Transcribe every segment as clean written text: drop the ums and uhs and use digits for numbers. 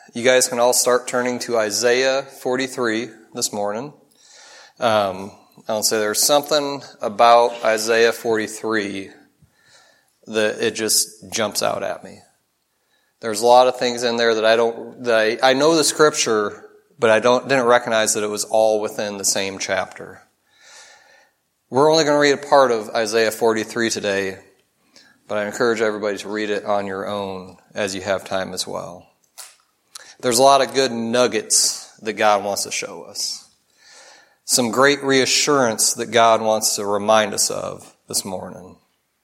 You guys can all start turning to Isaiah 43 this morning. I'll say there's something about Isaiah 43 that it just jumps out at me. There's a lot of things in there that I know the scripture, but I didn't recognize that it was all within the same chapter. We're only going to read a part of Isaiah 43 today, but I encourage everybody to read it on your own as you have time as well. There's a lot of good nuggets that God wants to show us. Some great reassurance that God wants to remind us of this morning.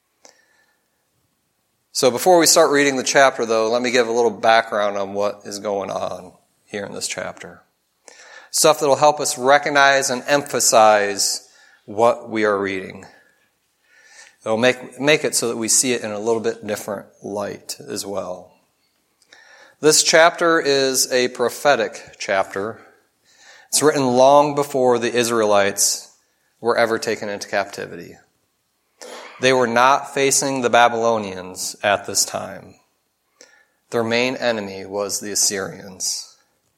So before we start reading the chapter, though, let me give a little background on what is going on here in this chapter. Stuff that will help us recognize and emphasize what we are reading. It'll make it so that we see it in a little bit different light as well. This chapter is a prophetic chapter. It's written long before the Israelites were ever taken into captivity. They were not facing the Babylonians at this time. Their main enemy was the Assyrians.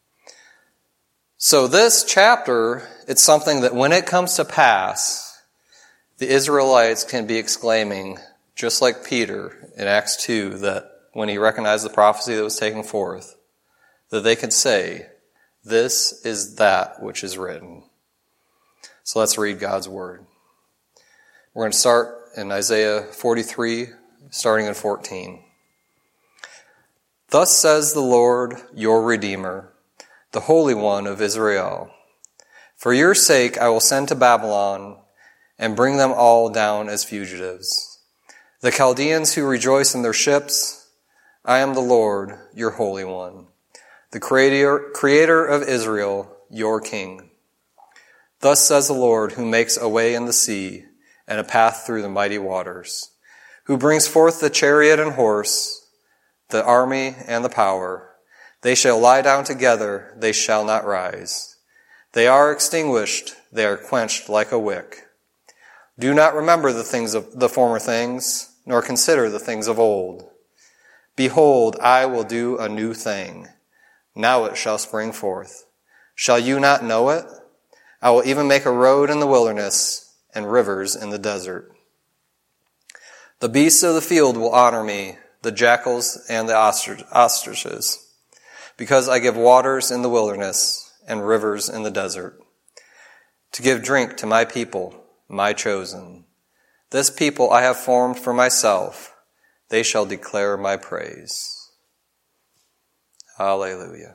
So this chapter, it's something that when it comes to pass, the Israelites can be exclaiming, just like Peter in Acts 2, that when he recognized the prophecy that was taken forth, that they could say, "This is that which is written." So let's read God's word. We're going to start in Isaiah 43, starting in 14. "Thus says the Lord, your Redeemer, the Holy One of Israel. For your sake I will send to Babylon and bring them all down as fugitives. The Chaldeans who rejoice in their ships, I am the Lord, your Holy One, the Creator of Israel, your King. Thus says the Lord, who makes a way in the sea and a path through the mighty waters, who brings forth the chariot and horse, the army and the power. They shall lie down together, they shall not rise. They are extinguished, they are quenched like a wick. Do not remember the things of the former things, nor consider the things of old. Behold, I will do a new thing. Now it shall spring forth. Shall you not know it? I will even make a road in the wilderness and rivers in the desert. The beasts of the field will honor me, the jackals and the ostriches, because I give waters in the wilderness and rivers in the desert, to give drink to my people, my chosen. This people I have formed for myself. They shall declare my praise." Hallelujah.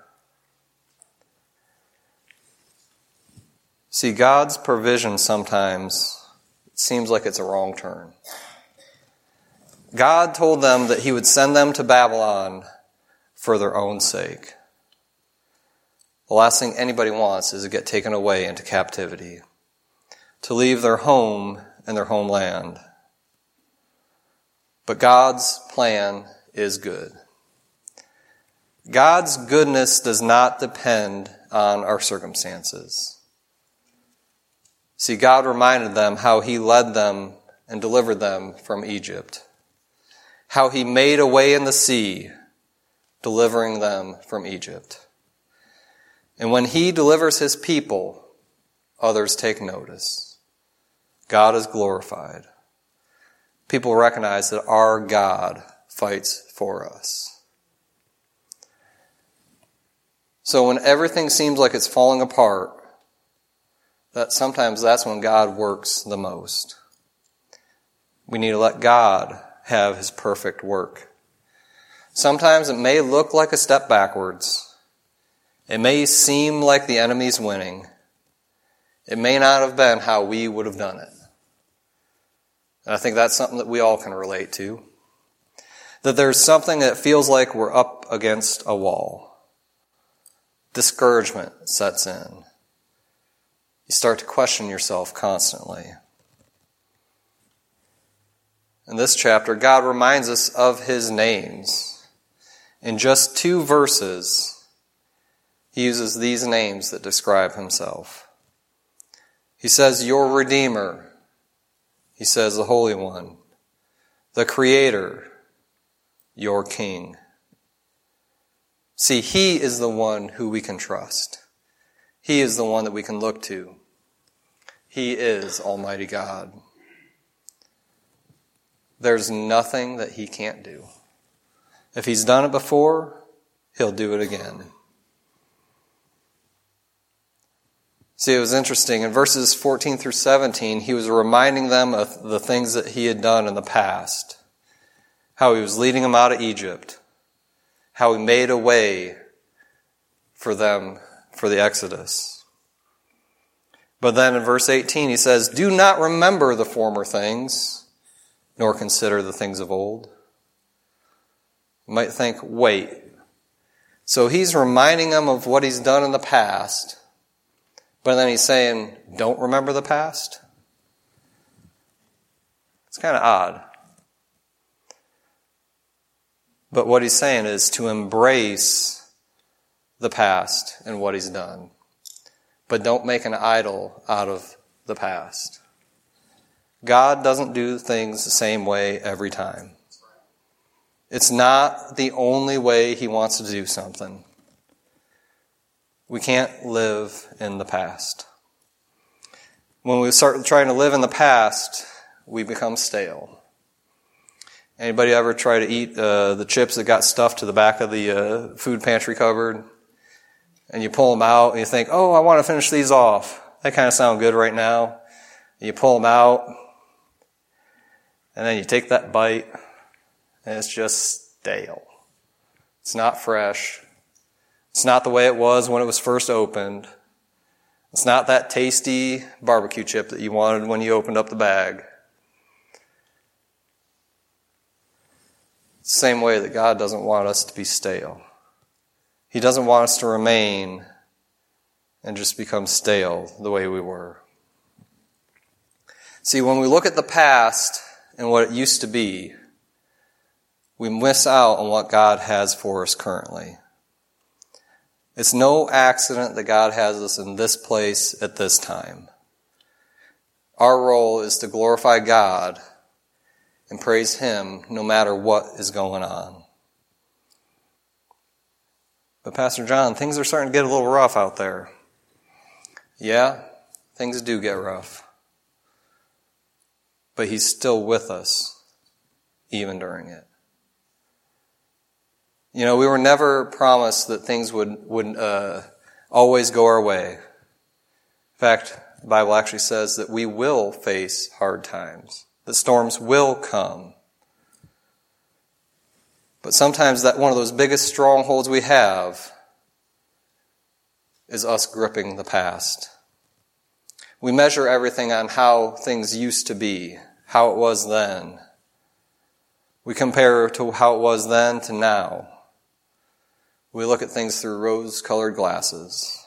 See, God's provision sometimes seems like it's a wrong turn. God told them that he would send them to Babylon for their own sake. The last thing anybody wants is to get taken away into captivity, to leave their home and their homeland. But God's plan is good. God's goodness does not depend on our circumstances. See, God reminded them how he led them and delivered them from Egypt, how he made a way in the sea, delivering them from Egypt. And when he delivers his people, others take notice. God is glorified. People recognize that our God fights for us. So when everything seems like it's falling apart, sometimes that's when God works the most. We need to let God have his perfect work. Sometimes it may look like a step backwards. It may seem like the enemy's winning. It may not have been how we would have done it. And I think that's something that we all can relate to. That there's something that feels like we're up against a wall. Discouragement sets in. You start to question yourself constantly. In this chapter, God reminds us of his names. In just 2 verses, he uses these names that describe himself. He says, your Redeemer. He says, the Holy One, the Creator, your King. See, He is the one who we can trust. He is the one that we can look to. He is Almighty God. There's nothing that He can't do. If He's done it before, He'll do it again. See, it was interesting. In verses 14 through 17, He was reminding them of the things that He had done in the past. How He was leading them out of Egypt. How He made a way for them for the Exodus. But then in verse 18 He says, "Do not remember the former things, nor consider the things of old." You might think, wait. So He's reminding them of what He's done in the past, but then He's saying, don't remember the past? It's kind of odd. But what He's saying is to embrace the past and what He's done. But don't make an idol out of the past. God doesn't do things the same way every time. It's not the only way He wants to do something. We can't live in the past. When we start trying to live in the past, we become stale. Anybody ever try to eat the chips that got stuffed to the back of the food pantry cupboard? And you pull them out and you think, oh, I want to finish these off. They kind of sound good right now. And you pull them out. And then you take that bite. And it's just stale. It's not fresh. It's not the way it was when it was first opened. It's not that tasty barbecue chip that you wanted when you opened up the bag. It's the same way that God doesn't want us to be stale. He doesn't want us to remain and just become stale the way we were. See, when we look at the past and what it used to be, we miss out on what God has for us currently. It's no accident that God has us in this place at this time. Our role is to glorify God and praise Him no matter what is going on. But Pastor John, things are starting to get a little rough out there. Yeah, things do get rough. But He's still with us, even during it. You know, we were never promised that things would always go our way. In fact, the Bible actually says that we will face hard times, that storms will come. But sometimes that one of those biggest strongholds we have is us gripping the past. We measure everything on how things used to be, how it was then. We compare to how it was then to now. We look at things through rose-colored glasses.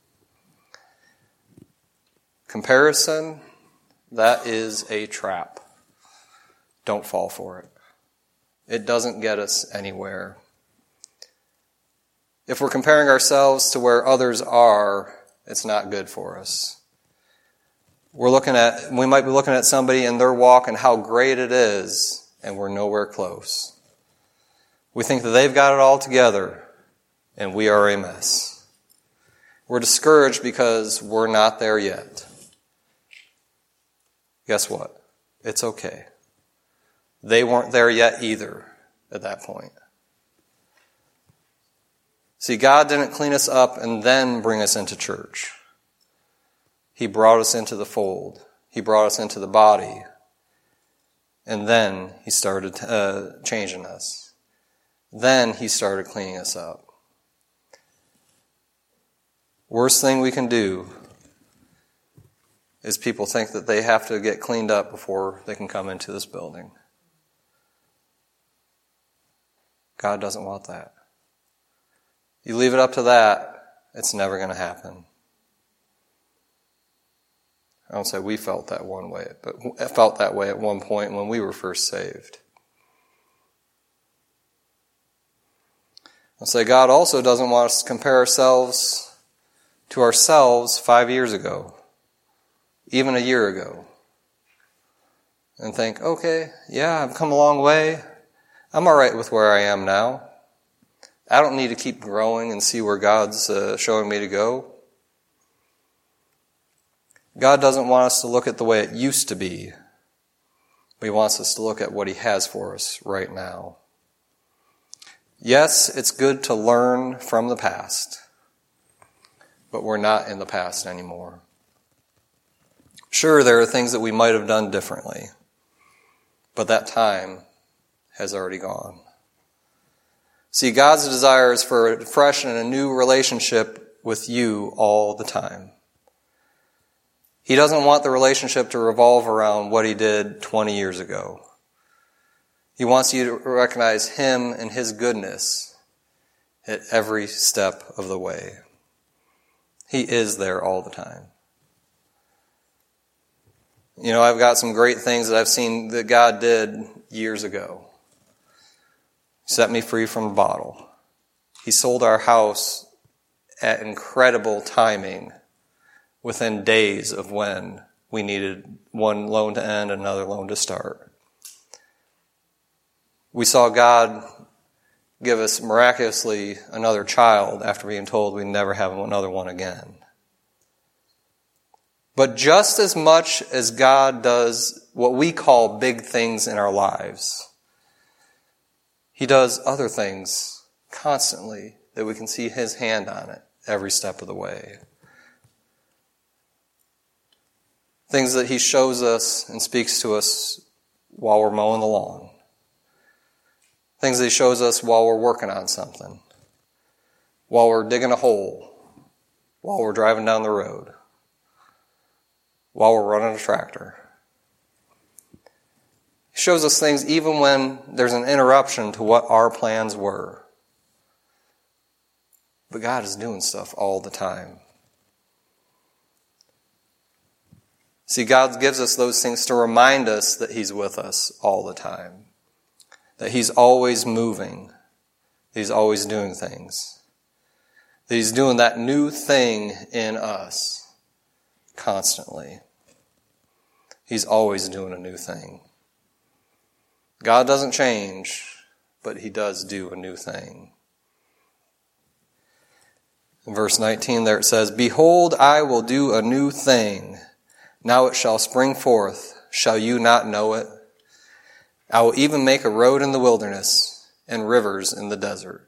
Comparison, that is a trap. Don't fall for it. It doesn't get us anywhere. If we're comparing ourselves to where others are, it's not good for us. We might be looking at somebody in their walk and how great it is, and we're nowhere close. We think that they've got it all together, and we are a mess. We're discouraged because we're not there yet. Guess what? It's okay. They weren't there yet either at that point. See, God didn't clean us up and then bring us into church. He brought us into the fold. He brought us into the body. And then He started changing us. Then He started cleaning us up. Worst thing we can do is people think that they have to get cleaned up before they can come into this building. God doesn't want that. You leave it up to that, it's never going to happen. I don't say we felt that one way, but I felt that way at one point when we were first saved. I'll say God also doesn't want us to compare ourselves to ourselves 5 years ago, even a year ago, and think, okay, yeah, I've come a long way. I'm all right with where I am now. I don't need to keep growing and see where God's showing me to go. God doesn't want us to look at the way it used to be, but He wants us to look at what He has for us right now. Yes, it's good to learn from the past, but we're not in the past anymore. Sure, there are things that we might have done differently, but that time has already gone. See, God's desire is for a fresh and a new relationship with you all the time. He doesn't want the relationship to revolve around what He did 20 years ago. He wants you to recognize Him and His goodness at every step of the way. He is there all the time. You know, I've got some great things that I've seen that God did years ago. He set me free from a bottle. He sold our house at incredible timing within days of when we needed one loan to end, another loan to start. We saw God give us miraculously another child after being told we'd never have another one again. But just as much as God does what we call big things in our lives, He does other things constantly that we can see His hand on it every step of the way. Things that He shows us and speaks to us while we're mowing the lawn. Things that He shows us while we're working on something. While we're digging a hole. While we're driving down the road. While we're running a tractor. He shows us things even when there's an interruption to what our plans were. But God is doing stuff all the time. See, God gives us those things to remind us that He's with us all the time. That He's always moving. That He's always doing things. That He's doing that new thing in us constantly. He's always doing a new thing. God doesn't change, but He does do a new thing. In verse 19 there it says, "Behold, I will do a new thing. Now it shall spring forth. Shall you not know it? I will even make a road in the wilderness and rivers in the desert."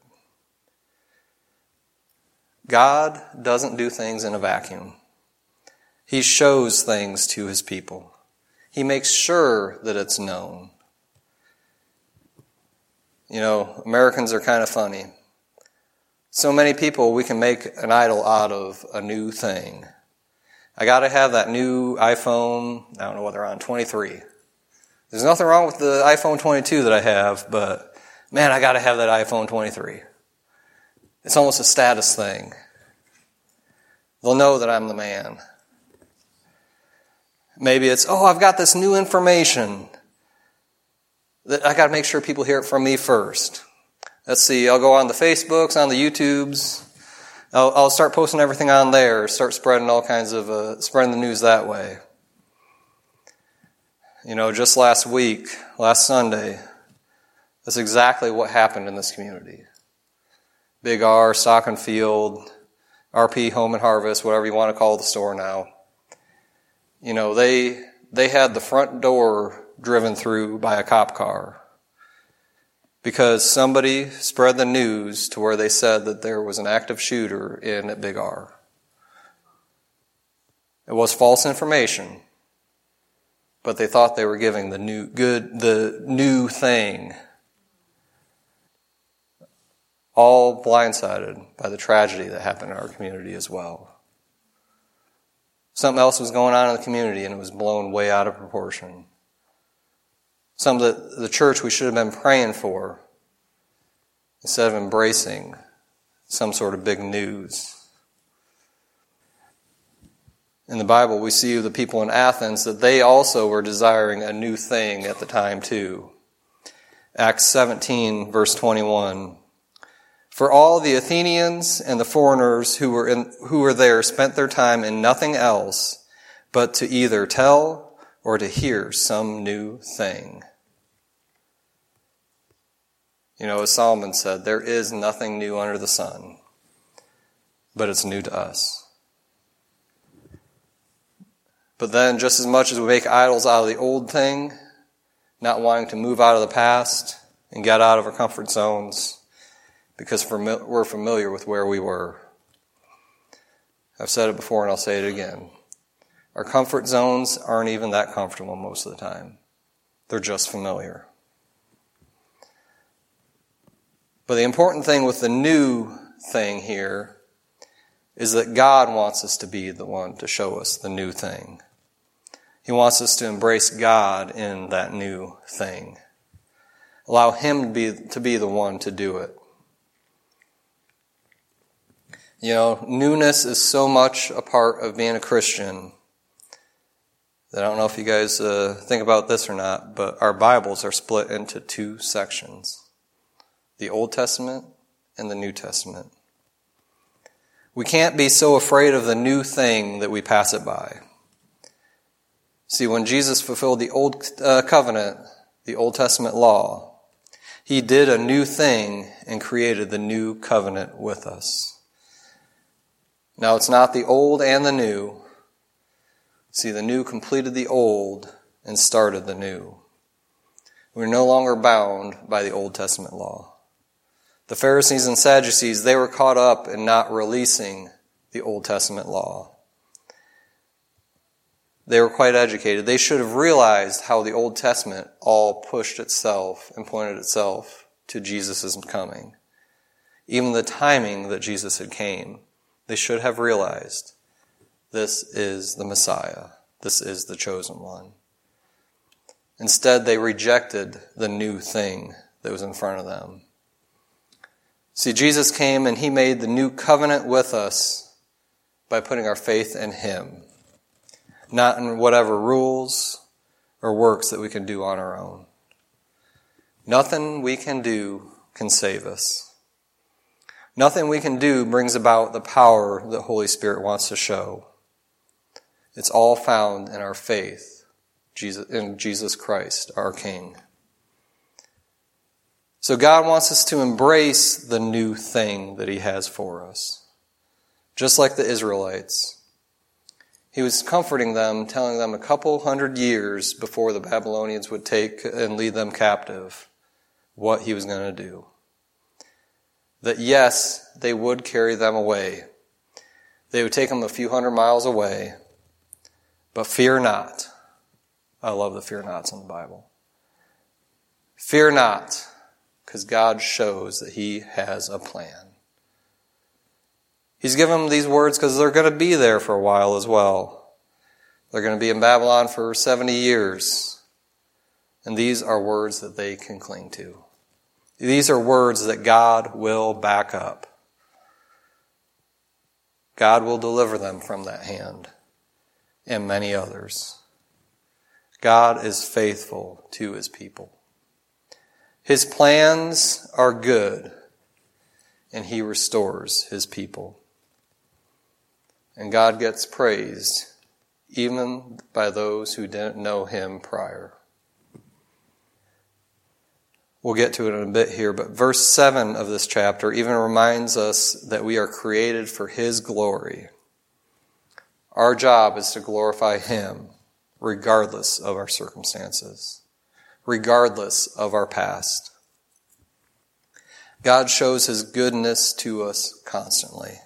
God doesn't do things in a vacuum. He shows things to His people. He makes sure that it's known. You know, Americans are kind of funny. So many people, we can make an idol out of a new thing. I got to have that new iPhone, I don't know what they're on, 23. There's nothing wrong with the iPhone 22 that I have, but man, I got to have that iPhone 23. It's almost a status thing. They'll know that I'm the man. Maybe it's, I've got this new information that I got to make sure people hear it from me first. Let's see, I'll go on the Facebooks, on the YouTubes. I'll start posting everything on there, start spreading all kinds of, spreading the news that way. You know, just last Sunday, that's exactly what happened in this community. Big R, Stock and Field, RP Home and Harvest, whatever you want to call the store now. You know, they had the front door driven through by a cop car because somebody spread the news to where they said that there was an active shooter in at Big R. It was false information, but they thought they were giving the new thing. All blindsided by the tragedy that happened in our community as well. Something else was going on in the community and it was blown way out of proportion. Something that the church we should have been praying for instead of embracing some sort of big news. In the Bible, we see the people in Athens that they also were desiring a new thing at the time too. Acts 17, verse 21. "For all the Athenians and the foreigners who were there spent their time in nothing else but to either tell or to hear some new thing." As Solomon said, there is nothing new under the sun, but it's new to us. But then just as much as we make idols out of the old thing, not wanting to move out of the past and get out of our comfort zones because we're familiar with where we were. I've said it before and I'll say it again. Our comfort zones aren't even that comfortable most of the time. They're just familiar. But the important thing with the new thing here is that God wants us to be the one to show us the new thing. He wants us to embrace God in that new thing. Allow Him to be the one to do it. Newness is so much a part of being a Christian that I don't know if you guys think about this or not, but our Bibles are split into two sections. The Old Testament and the New Testament. We can't be so afraid of the new thing that we pass it by. See, when Jesus fulfilled the Old Covenant, the Old Testament law, He did a new thing and created the new covenant with us. Now, it's not the old and the new. See, the new completed the old and started the new. We're no longer bound by the Old Testament law. The Pharisees and Sadducees, they were caught up in not releasing the Old Testament law. They were quite educated. They should have realized how the Old Testament all pushed itself and pointed itself to Jesus' coming. Even the timing that Jesus had came, they should have realized this is the Messiah. This is the chosen one. Instead, they rejected the new thing that was in front of them. See, Jesus came and He made the new covenant with us by putting our faith in Him, not in whatever rules or works that we can do on our own. Nothing we can do can save us. Nothing we can do brings about the power that Holy Spirit wants to show. It's all found in our faith in Jesus Christ, our King. So God wants us to embrace the new thing that He has for us. Just like the Israelites. He was comforting them, telling them a couple hundred years before the Babylonians would take and lead them captive what He was going to do. That yes, they would carry them away. They would take them a few hundred miles away. But fear not. I love the fear nots in the Bible. Fear not, because God shows that He has a plan. He's given them these words because they're going to be there for a while as well. They're going to be in Babylon for 70 years. And these are words that they can cling to. These are words that God will back up. God will deliver them from that hand and many others. God is faithful to His people. His plans are good, and He restores His people. And God gets praised even by those who didn't know Him prior. We'll get to it in a bit here, but verse 7 of this chapter even reminds us that we are created for His glory. Our job is to glorify Him regardless of our circumstances, regardless of our past. God shows His goodness to us constantly.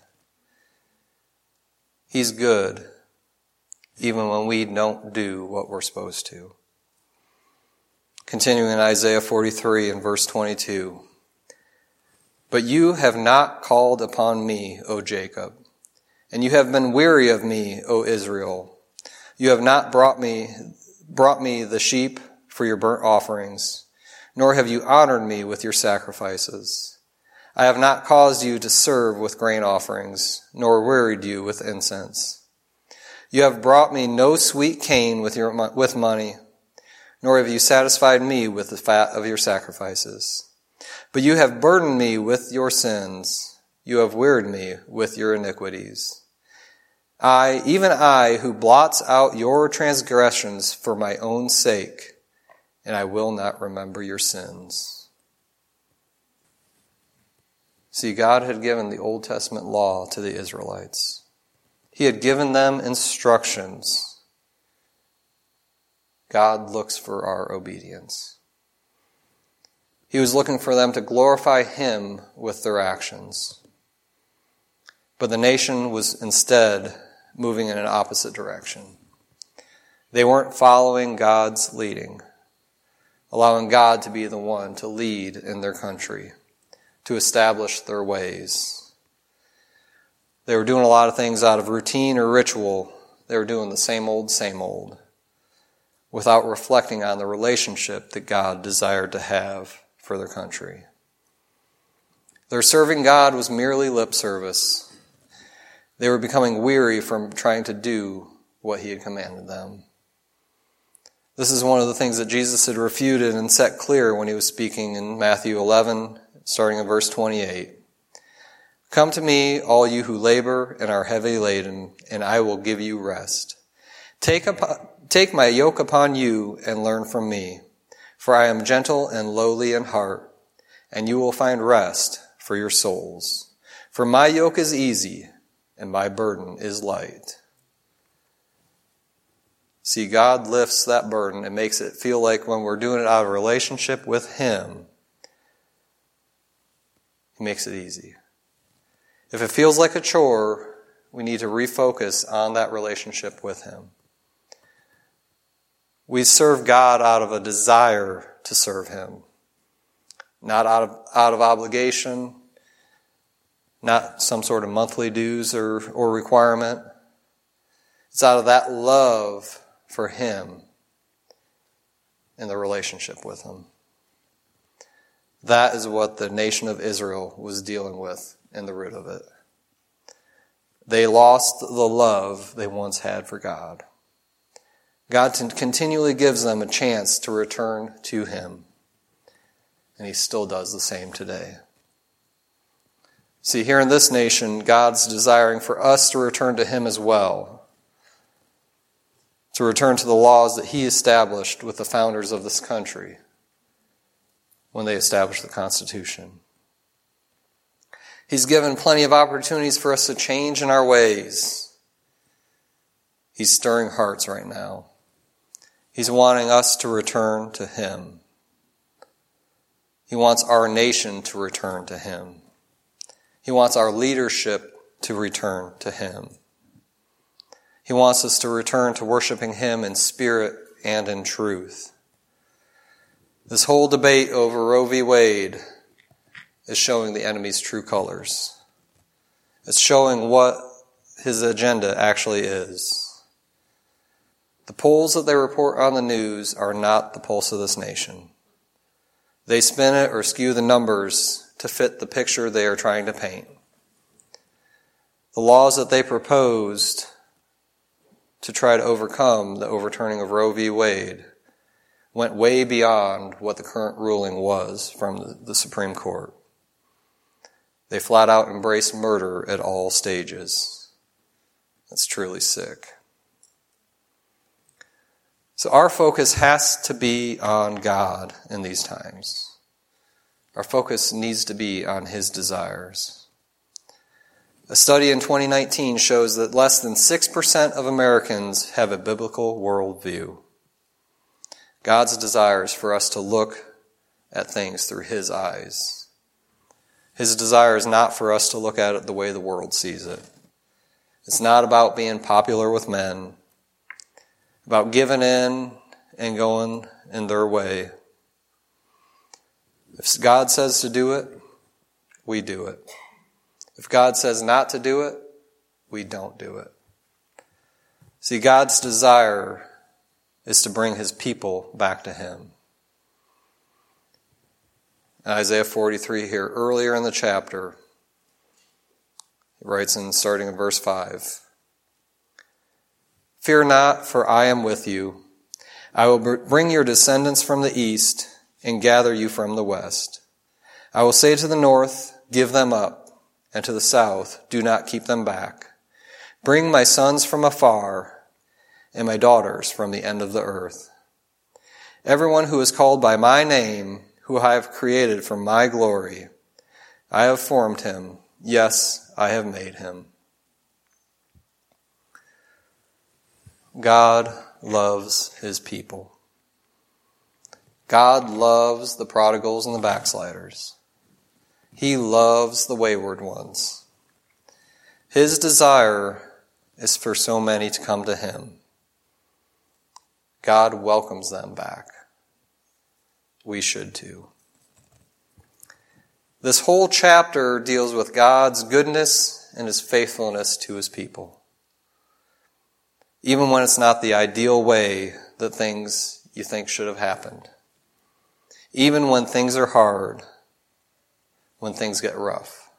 He's good even when we don't do what we're supposed to. Continuing in Isaiah 43 and verse 22. But you have not called upon me, O Jacob, and you have been weary of me, O Israel. You have not brought me the sheep for your burnt offerings, nor have you honored me with your sacrifices. I have not caused you to serve with grain offerings, nor wearied you with incense. You have brought me no sweet cane with money, nor have you satisfied me with the fat of your sacrifices. But you have burdened me with your sins. You have wearied me with your iniquities. I, even I, who blots out your transgressions for my own sake, and I will not remember your sins. See, God had given the Old Testament law to the Israelites. He had given them instructions. God looks for our obedience. He was looking for them to glorify Him with their actions. But the nation was instead moving in an opposite direction. They weren't following God's leading, allowing God to be the one to lead in their country, to establish their ways. They were doing a lot of things out of routine or ritual. They were doing the same old, without reflecting on the relationship that God desired to have for their country. Their serving God was merely lip service. They were becoming weary from trying to do what He had commanded them. This is one of the things that Jesus had refuted and set clear when He was speaking in Matthew 11, starting in verse 28. Come to me, all you who labor and are heavy laden, and I will give you rest. Take my yoke upon you and learn from me, for I am gentle and lowly in heart, and you will find rest for your souls. For my yoke is easy, and my burden is light. See, God lifts that burden and makes it feel like when we're doing it out of relationship with Him, He makes it easy. If it feels like a chore, we need to refocus on that relationship with Him. We serve God out of a desire to serve Him, not out of obligation, not some sort of monthly dues or requirement. It's out of that love for Him and the relationship with Him. That is what the nation of Israel was dealing with in the root of it. They lost the love they once had for God. God continually gives them a chance to return to Him, and He still does the same today. See, here in this nation, God's desiring for us to return to Him as well, to return to the laws that He established with the founders of this country when they established the Constitution. He's given plenty of opportunities for us to change in our ways. He's stirring hearts right now. He's wanting us to return to Him. He wants our nation to return to Him. He wants our leadership to return to Him. He wants us to return to worshiping Him in spirit and in truth. This whole debate over Roe v. Wade is showing the enemy's true colors. It's showing what his agenda actually is. The polls that they report on the news are not the pulse of this nation. They spin it or skew the numbers to fit the picture they are trying to paint. The laws that they proposed to try to overcome the overturning of Roe v. Wade went way beyond what the current ruling was from the Supreme Court. They flat out embrace murder at all stages. That's truly sick. So our focus has to be on God in these times. Our focus needs to be on His desires. A study in 2019 shows that less than 6% of Americans have a biblical worldview. God's desire is for us to look at things through His eyes. His desire is not for us to look at it the way the world sees it. It's not about being popular with men, about giving in and going in their way. If God says to do it, we do it. If God says not to do it, we don't do it. See, God's desire is to bring His people back to Him. Isaiah 43 here, earlier in the chapter, he writes starting in verse 5, Fear not, for I am with you. I will bring your descendants from the east and gather you from the west. I will say to the north, Give them up, and to the south, Do not keep them back. Bring my sons from afar, and my daughters from the end of the earth. Everyone who is called by my name, who I have created for my glory, I have formed him. Yes, I have made him. God loves his people. God loves the prodigals and the backsliders. He loves the wayward ones. His desire is for so many to come to him. God welcomes them back. We should too. This whole chapter deals with God's goodness and his faithfulness to his people. Even when it's not the ideal way that things you think should have happened. Even when things are hard, when things get rough.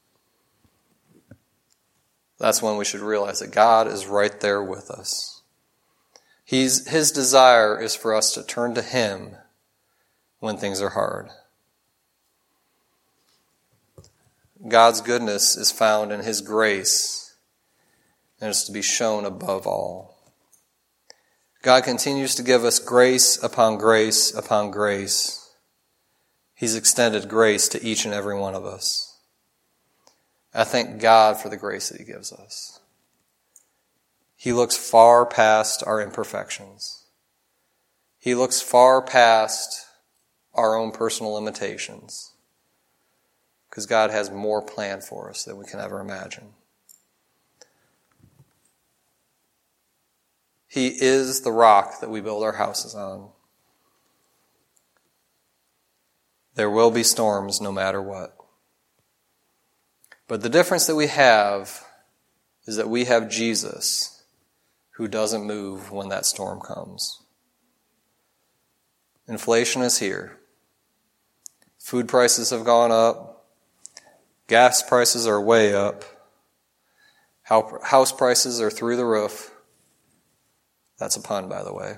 That's when we should realize that God is right there with us. His desire is for us to turn to him when things are hard. God's goodness is found in his grace and is to be shown above all. God continues to give us grace upon grace upon grace. He's extended grace to each and every one of us. I thank God for the grace that he gives us. He looks far past our imperfections. He looks far past our own personal limitations. Because God has more planned for us than we can ever imagine. He is the rock that we build our houses on. There will be storms no matter what. But the difference that we have is that we have Jesus who doesn't move when that storm comes. Inflation is here. Food prices have gone up. Gas prices are way up. House prices are through the roof. That's a pun, by the way.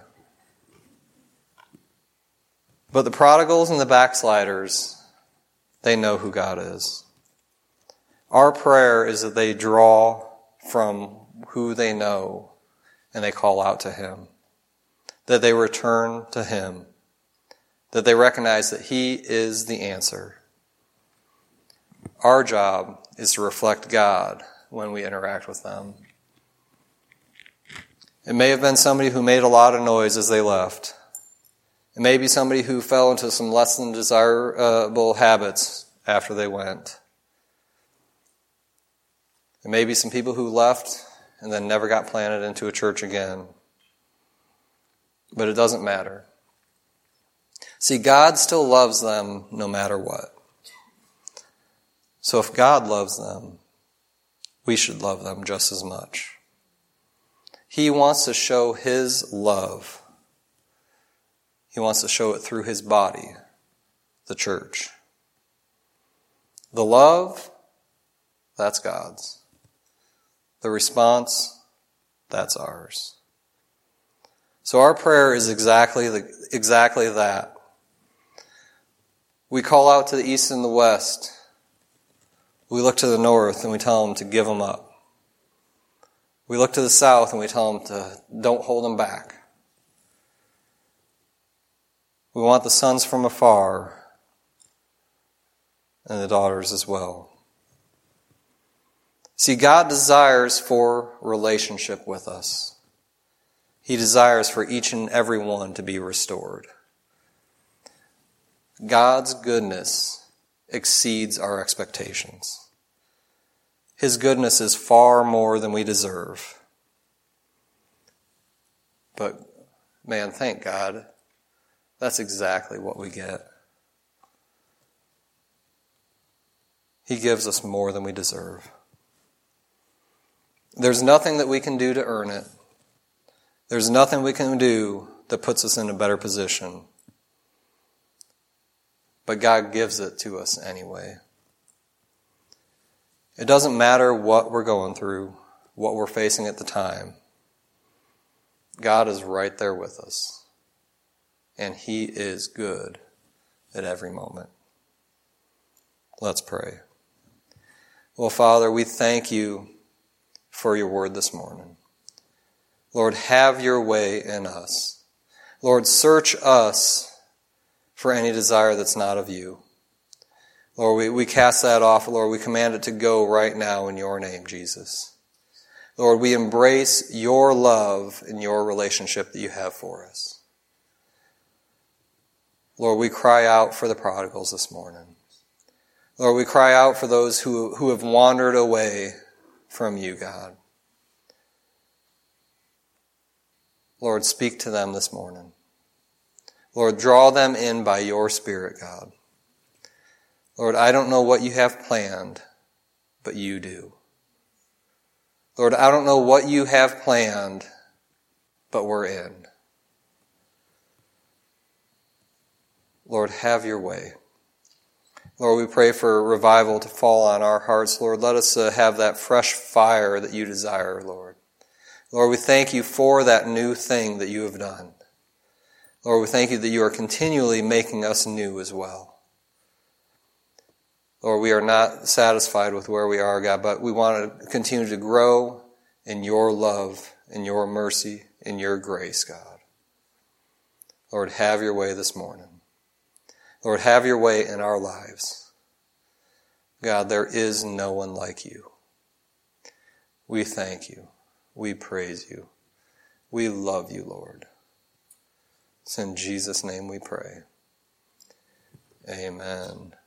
But the prodigals and the backsliders, they know who God is. Our prayer is that they draw from who they know and they call out to him. That they return to him. That they recognize that he is the answer. Our job is to reflect God when we interact with them. It may have been somebody who made a lot of noise as they left. It may be somebody who fell into some less than desirable habits after they went. It may be some people who left and then never got planted into a church again. But it doesn't matter. See, God still loves them no matter what. So if God loves them, we should love them just as much. He wants to show his love. He wants to show it through his body, the church. The love, that's God's. The response, that's ours. So our prayer is exactly that. We call out to the east and the west. We look to the north and we tell them to give them up. We look to the south and we tell them to don't hold them back. We want the sons from afar and the daughters as well. See, God desires for relationship with us. He desires for each and every one to be restored. God's goodness exceeds our expectations. His goodness is far more than we deserve. But, man, thank God, that's exactly what we get. He gives us more than we deserve. There's nothing that we can do to earn it. There's nothing we can do that puts us in a better position. But God gives it to us anyway. It doesn't matter what we're going through, what we're facing at the time. God is right there with us. And he is good at every moment. Let's pray. Well, Father, we thank you for your word this morning. Lord, have your way in us. Lord, search us for any desire that's not of you. Lord, we cast that off. Lord, we command it to go right now in your name, Jesus. Lord, we embrace your love and your relationship that you have for us. Lord, we cry out for the prodigals this morning. Lord, we cry out for those who have wandered away from you, God. Lord, speak to them this morning. Lord, draw them in by your Spirit, God. Lord, I don't know what you have planned, but you do. Lord, I don't know what you have planned, but we're in. Lord, have your way. Lord, we pray for revival to fall on our hearts. Lord, let us have that fresh fire that you desire, Lord. Lord, we thank you for that new thing that you have done. Lord, we thank you that you are continually making us new as well. Lord, we are not satisfied with where we are, God, but we want to continue to grow in your love, in your mercy, in your grace, God. Lord, have your way this morning. Lord, have your way in our lives. God, there is no one like you. We thank you. We praise you. We love you, Lord. It's in Jesus' name we pray. Amen.